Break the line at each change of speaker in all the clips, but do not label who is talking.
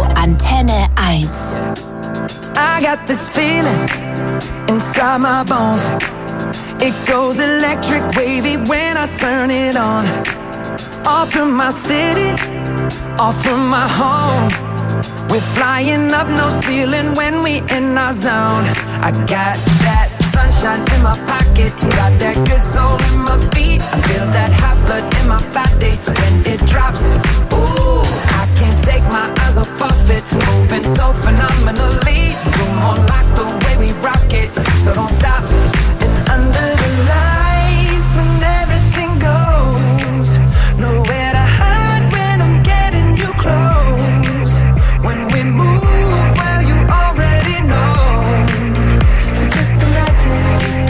Antenne 1.
I got this feeling inside my bones. It goes electric wavy when I turn it on. Off from my city, off from my home. We're flying up, no ceiling when we in our zone. I got that sunshine in my pocket, got that good soul in my feet. I feel that hot blood in my body when it drops. Ooh, I can't take my eyes off of it, moving so phenomenally. You're more like the way we rock it, so don't stop. And under the lights when everything goes, nowhere to hide when I'm getting you close. When we move, well, you already know. So just imagine.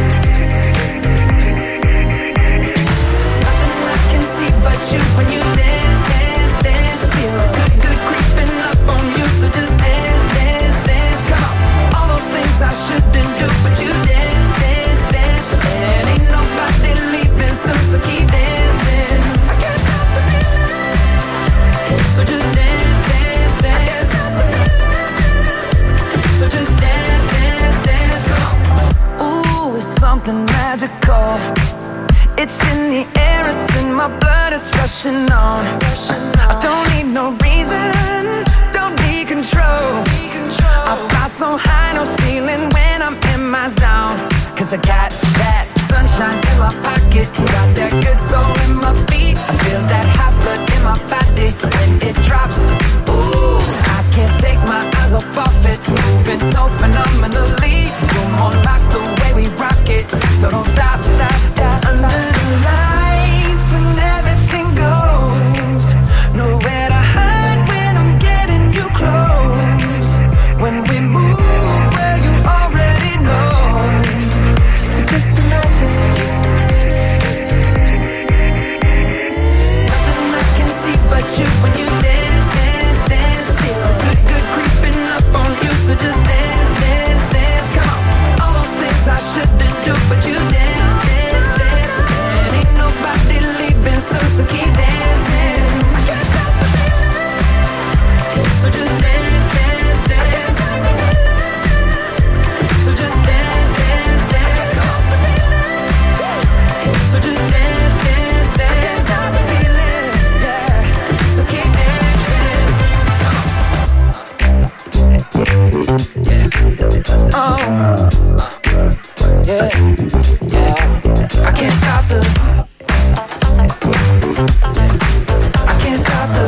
Nothing I can see but you when you dance, dance, dance. Feel good, good creeping up on you. So just dance, dance, dance. Come on. All those things I shouldn't do, but you dance, dance, dance. And ain't nobody leaving soon, so keep dancing. I can't stop the feeling. So just dance, dance, dance. So just dance, dance, dance. Come on. Ooh, it's something magical. It's in the air, it's in my blood, it's rushing on. I don't need no reason, don't need control. I fly so high, no ceiling when I'm in my zone. Cause I got that sunshine in my pocket, got that good soul in my feet. I feel that hot blood in my body when it drops. Ooh, I can't take my eyes off of it, moving so phenomenally. You're more like the way we rock it, so don't stop, stop, stop. Under the lights when everything goes, nowhere to hide when I'm getting you close. When we move, well, you already know. So just imagine. Nothing I can see but you when you dance, dance, dance. Feel good, good creeping up on you. So just dance, dance, dance. Come on. All those things I shouldn't do, but you dance, dance, dance. And ain't nobody leaving soon, so keep dancing. I can't stop the feeling. So just dance, dance, dance. So just dance, dance, dance. So just dance, dance, dance. I can't stop the feeling, yeah. So keep dancing. Oh, yeah, yeah. I can't stop the. I can't stop the.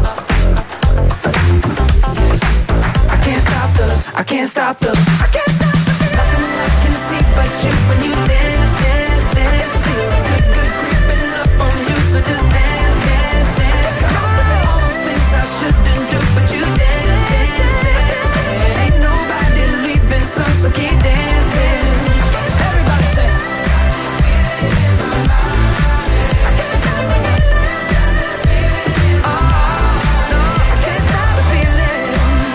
I can't stop the. I can't stop the. I can't stop the. Nothing I can see but you when you dance, dance, dance. Feel good, good creeping up on you. So just dance, dance, dance. All those things I shouldn't do, but you dance, dance, dance. Ain't nobody leaving soon, so keep dancing. Everybody say. I can't stop the feeling. Oh no, I can't stop the feeling.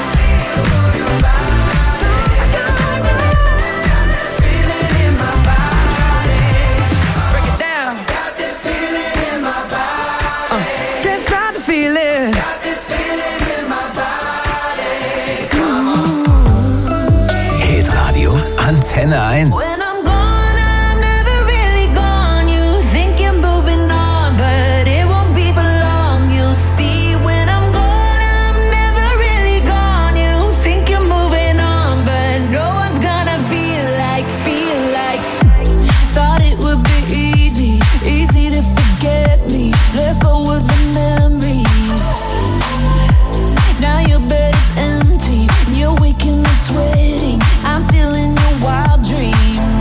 I can't stop the feeling in my body. Break it down. Got this feeling in my body. Can't stop the feeling. Got this feeling in my body. Come on.
Hitradio Antenne 1.
When I'm gone, I'm never really gone. You think you're moving on, but it won't be for long. You'll see when I'm gone, I'm never really gone. You think you're moving on, but no one's gonna feel like. Thought it would be easy to forget me. Let go of the memories. Now your bed is empty, and you're waking up sweating. I'm still in your wild dreams.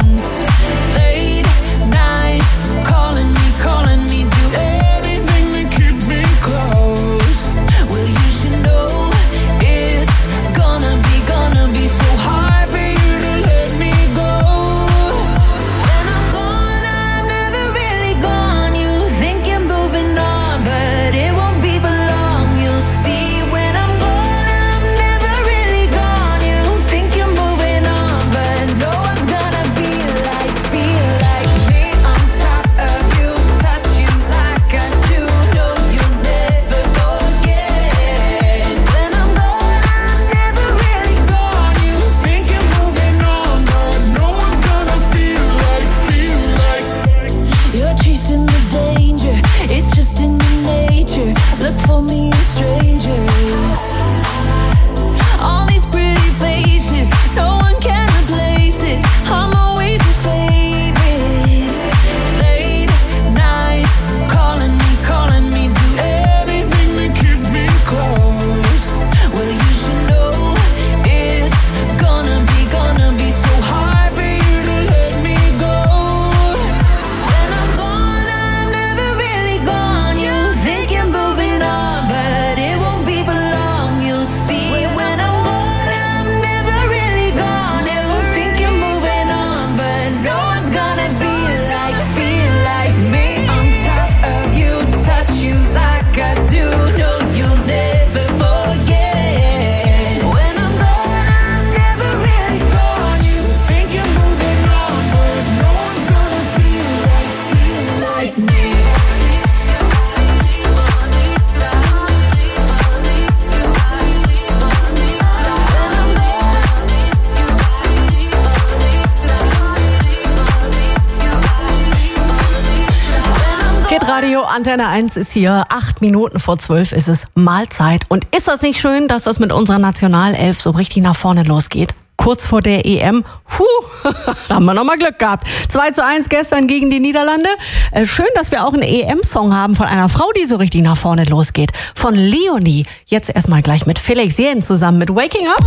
Hitradio Antenne 1 ist hier. 8 Minuten vor 12 ist es Mahlzeit. Und ist das nicht schön, dass das mit unserer Nationalelf so richtig nach vorne losgeht? Kurz vor der EM. Da haben wir nochmal Glück gehabt. 2:1 gestern gegen die Niederlande. Schön, dass wir auch einen EM-Song haben von einer Frau, die so richtig nach vorne losgeht. Von Leonie. Jetzt erstmal gleich mit Felix Jähn zusammen mit Waking Up.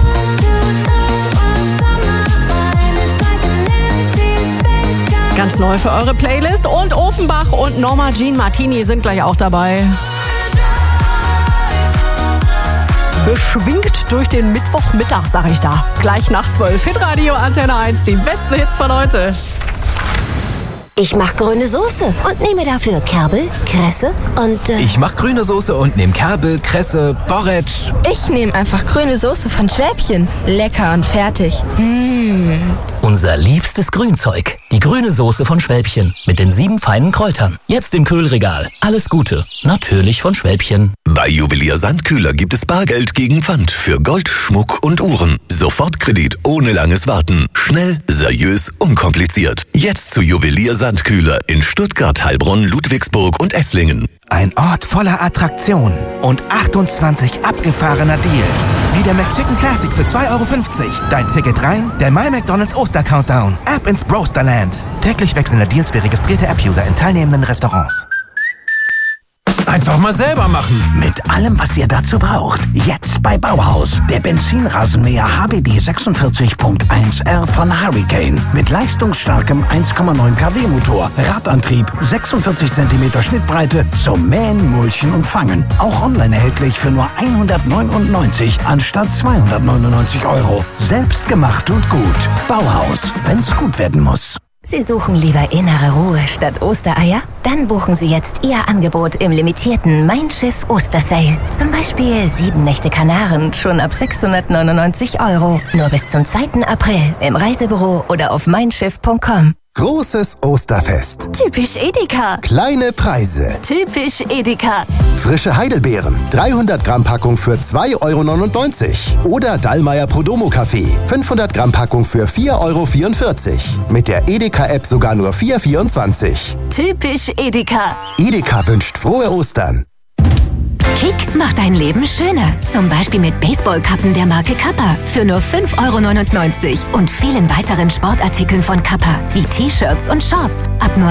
Ganz neu für eure Playlist. Und Ofenbach und Norma Jean Martini sind gleich auch dabei. Beschwingt durch den Mittwochmittag, sag ich da. Gleich nach 12. Hitradio Antenne 1, die besten Hits von heute.
Ich mach grüne Soße und nehme dafür Kerbel, Kresse und...
Ich mach grüne Soße und nehm Kerbel, Kresse, Borretsch.
Ich nehme einfach grüne Soße von Schwäbchen. Lecker und fertig.
Unser liebstes Grünzeug. Die grüne Soße von Schwäbchen mit den 7 feinen Kräutern. Jetzt im Kühlregal. Alles Gute. Natürlich von Schwäbchen.
Bei Juwelier Sandkühler gibt es Bargeld gegen Pfand für Gold, Schmuck und Uhren. Sofortkredit ohne langes Warten. Schnell, seriös, unkompliziert. Jetzt zu Juwelier Sandkühler in Stuttgart, Heilbronn, Ludwigsburg und Esslingen.
Ein Ort voller Attraktionen und 28 abgefahrener Deals. Wie der McChicken Classic für 2,50 €. Dein Ticket rein, der My McDonald's Oster-Countdown. Ab ins Brosterland. Täglich wechselnde Deals für registrierte App-User in teilnehmenden Restaurants.
Einfach mal selber machen.
Mit allem, was ihr dazu braucht. Jetzt bei Bauhaus. Der Benzinrasenmäher HBD 46.1R von Hurricane. Mit leistungsstarkem 1,9 kW Motor, Radantrieb, 46 cm Schnittbreite zum Mähen, Mulchen und Fangen. Auch online erhältlich für nur 199 anstatt 299 €. Selbst gemacht und gut. Bauhaus, wenn's gut werden muss.
Sie suchen lieber innere Ruhe statt Ostereier? Dann buchen Sie jetzt Ihr Angebot im limitierten Mein Schiff Ostersale. Zum Beispiel 7 Nächte Kanaren schon ab 699 €. Nur bis zum 2. April im Reisebüro oder auf meinschiff.com.
Großes Osterfest.
Typisch Edeka.
Kleine Preise.
Typisch Edeka.
Frische Heidelbeeren. 300 Gramm Packung für 2,99 €. Oder Dallmayr Prodomo Kaffee. 500 Gramm Packung für 4,44 €. Mit der Edeka-App sogar nur 4,24 €.
Typisch Edeka.
Edeka wünscht frohe Ostern.
Kick macht dein Leben schöner. Zum Beispiel mit Baseballkappen der Marke Kappa für nur 5,99 € und vielen weiteren Sportartikeln von Kappa, wie T-Shirts und Shorts, ab nur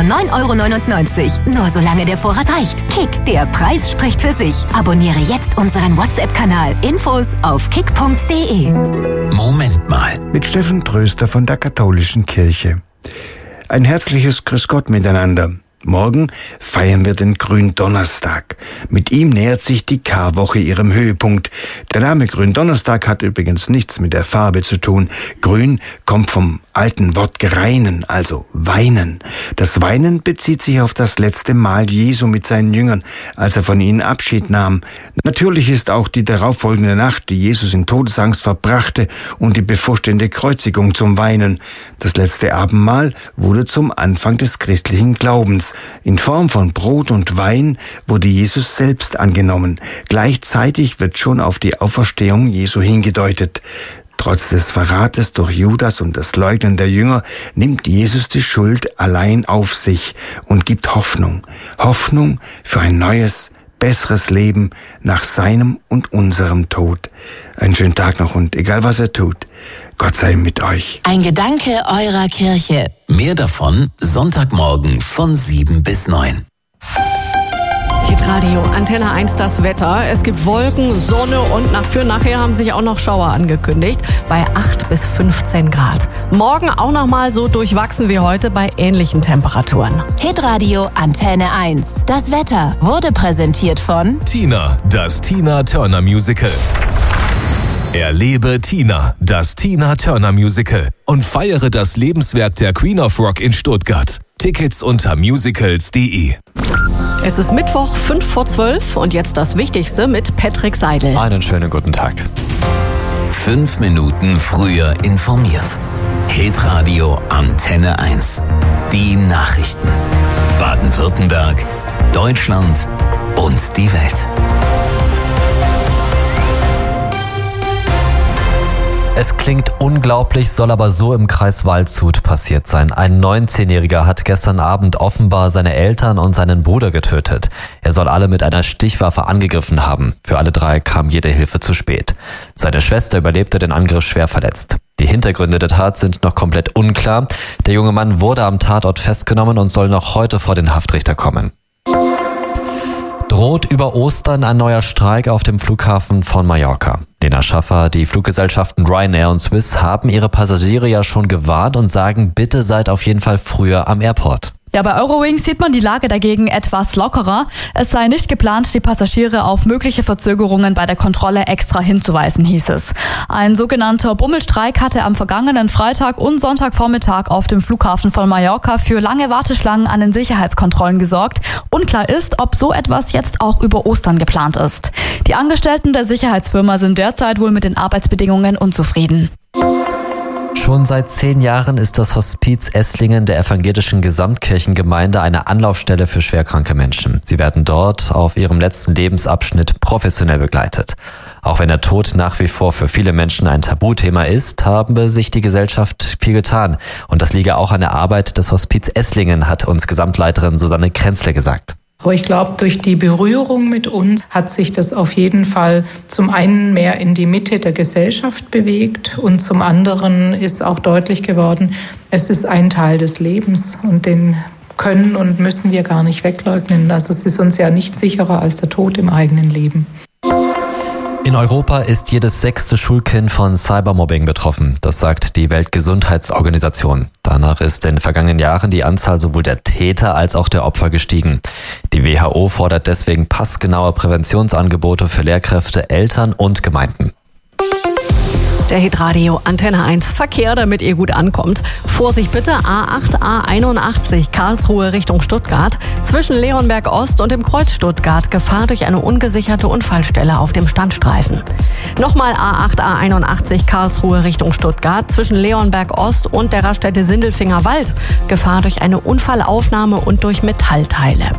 9,99 €. Nur solange der Vorrat reicht. Kick, der Preis spricht für sich. Abonniere jetzt unseren WhatsApp-Kanal. Infos auf kick.de.
Moment mal.
Mit Steffen Tröster von der Katholischen Kirche. Ein herzliches Grüß Gott miteinander. Morgen feiern wir den Gründonnerstag. Mit ihm nähert sich die Karwoche ihrem Höhepunkt. Der Name Gründonnerstag hat übrigens nichts mit der Farbe zu tun. Grün kommt vom alten Wort greinen, also weinen. Das Weinen bezieht sich auf das letzte Mahl Jesu mit seinen Jüngern, als er von ihnen Abschied nahm. Natürlich ist auch die darauffolgende Nacht, die Jesus in Todesangst verbrachte, und die bevorstehende Kreuzigung zum Weinen. Das letzte Abendmahl wurde zum Anfang des christlichen Glaubens. In Form von Brot und Wein wurde Jesus selbst angenommen. Gleichzeitig wird schon auf die Auferstehung Jesu hingedeutet. Trotz des Verrates durch Judas und das Leugnen der Jünger nimmt Jesus die Schuld allein auf sich und gibt Hoffnung. Hoffnung für ein neues, besseres Leben nach seinem und unserem Tod. Einen schönen Tag noch und egal was er tut, Gott sei mit euch.
Ein Gedanke eurer Kirche.
Mehr davon Sonntagmorgen von 7 bis 9.
Hitradio Antenne 1, das Wetter. Es gibt Wolken, Sonne und nachher haben sich auch noch Schauer angekündigt bei 8 bis 15 Grad. Morgen auch noch mal so durchwachsen wie heute bei ähnlichen Temperaturen.
Hitradio Antenne 1. Das Wetter wurde präsentiert von
Tina, das Tina Turner Musical. Erlebe Tina, das Tina Turner Musical und feiere das Lebenswerk der Queen of Rock in Stuttgart. Tickets unter musicals.de.
Es ist Mittwoch, 5 vor 12 und jetzt das Wichtigste mit Patrick Seidel.
Einen schönen guten Tag.
5 Minuten früher informiert. Hitradio Antenne 1. Die Nachrichten. Baden-Württemberg, Deutschland und die Welt.
Es klingt unglaublich, soll aber so im Kreis Waldshut passiert sein. Ein 19-Jähriger hat gestern Abend offenbar seine Eltern und seinen Bruder getötet. Er soll alle mit einer Stichwaffe angegriffen haben. Für alle drei kam jede Hilfe zu spät. Seine Schwester überlebte den Angriff schwer verletzt. Die Hintergründe der Tat sind noch komplett unklar. Der junge Mann wurde am Tatort festgenommen und soll noch heute vor den Haftrichter kommen. Droht über Ostern ein neuer Streik auf dem Flughafen von Mallorca. Lena Schaffer, die Fluggesellschaften Ryanair und Swiss haben ihre Passagiere ja schon gewarnt und sagen, bitte seid auf jeden Fall früher am Airport.
Ja, bei Eurowings sieht man die Lage dagegen etwas lockerer. Es sei nicht geplant, die Passagiere auf mögliche Verzögerungen bei der Kontrolle extra hinzuweisen, hieß es. Ein sogenannter Bummelstreik hatte am vergangenen Freitag und Sonntagvormittag auf dem Flughafen von Mallorca für lange Warteschlangen an den Sicherheitskontrollen gesorgt. Unklar ist, ob so etwas jetzt auch über Ostern geplant ist. Die Angestellten der Sicherheitsfirma sind derzeit wohl mit den Arbeitsbedingungen unzufrieden.
Schon seit 10 Jahren ist das Hospiz Esslingen der evangelischen Gesamtkirchengemeinde eine Anlaufstelle für schwerkranke Menschen. Sie werden dort auf ihrem letzten Lebensabschnitt professionell begleitet. Auch wenn der Tod nach wie vor für viele Menschen ein Tabuthema ist, habe sich die Gesellschaft viel getan. Und das liege auch an der Arbeit des Hospiz Esslingen, hat uns Gesamtleiterin Susanne Krenzle gesagt.
Aber ich glaube, durch die Berührung mit uns hat sich das auf jeden Fall zum einen mehr in die Mitte der Gesellschaft bewegt und zum anderen ist auch deutlich geworden, es ist ein Teil des Lebens und den können und müssen wir gar nicht wegleugnen. Also es ist uns ja nicht sicherer als der Tod im eigenen Leben.
In Europa ist jedes 6. Schulkind von Cybermobbing betroffen. Das sagt die Weltgesundheitsorganisation. Danach ist in den vergangenen Jahren die Anzahl sowohl der Täter als auch der Opfer gestiegen. Die WHO fordert deswegen passgenaue Präventionsangebote für Lehrkräfte, Eltern und Gemeinden.
Der Hitradio Antenne 1 Verkehr, damit ihr gut ankommt. Vorsicht bitte, A8, A81 Karlsruhe Richtung Stuttgart. Zwischen Leonberg Ost und dem Kreuz Stuttgart Gefahr durch eine ungesicherte Unfallstelle auf dem Standstreifen. Nochmal A8, A81 Karlsruhe Richtung Stuttgart. Zwischen Leonberg Ost und der Raststätte Sindelfinger Wald Gefahr durch eine Unfallaufnahme und durch Metallteile.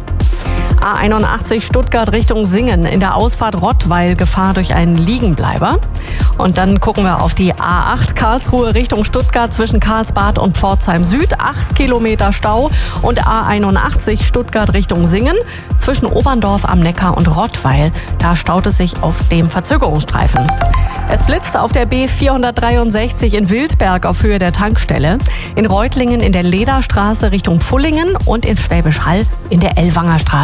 A81 Stuttgart Richtung Singen, in der Ausfahrt Rottweil Gefahr durch einen Liegenbleiber. Und dann gucken wir auf die A8 Karlsruhe Richtung Stuttgart zwischen Karlsbad und Pforzheim Süd, 8 Kilometer Stau. Und A81 Stuttgart Richtung Singen zwischen Oberndorf am Neckar und Rottweil, da staut es sich auf dem Verzögerungsstreifen. Es blitzt auf der B463 in Wildberg auf Höhe der Tankstelle, in Reutlingen in der Lederstraße Richtung Pfullingen und in Schwäbisch Hall in der Ellwanger Straße.